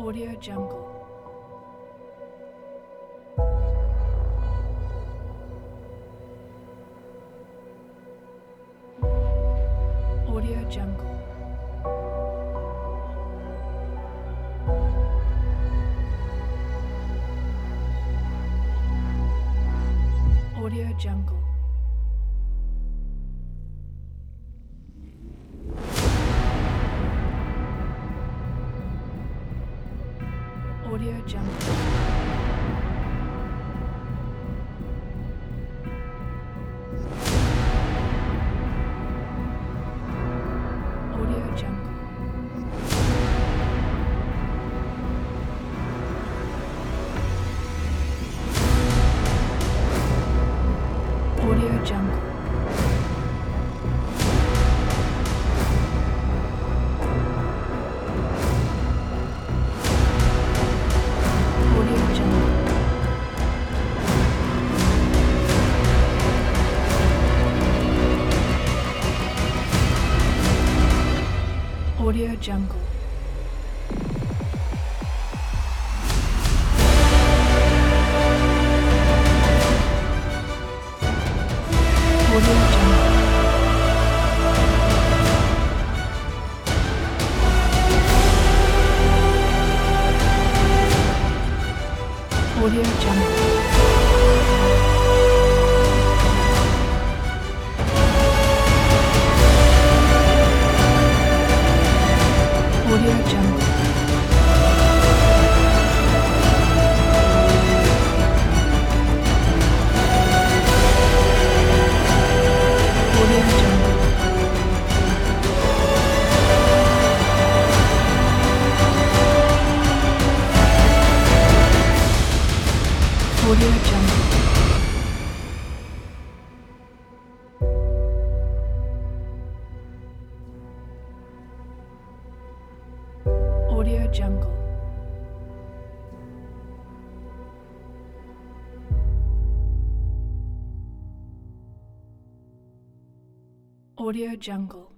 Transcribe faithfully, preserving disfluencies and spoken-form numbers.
Audio Jungle. Audio Jungle. Audio Jungle. Audio Jungle. Audio Jungle. Audio Jungle. Audio Jungle. Audio Jungle. Audio Jungle. Audio Jungle. Audio Jungle. Audio Jungle. Audio Jungle. Audio Jungle. Audio Jungle.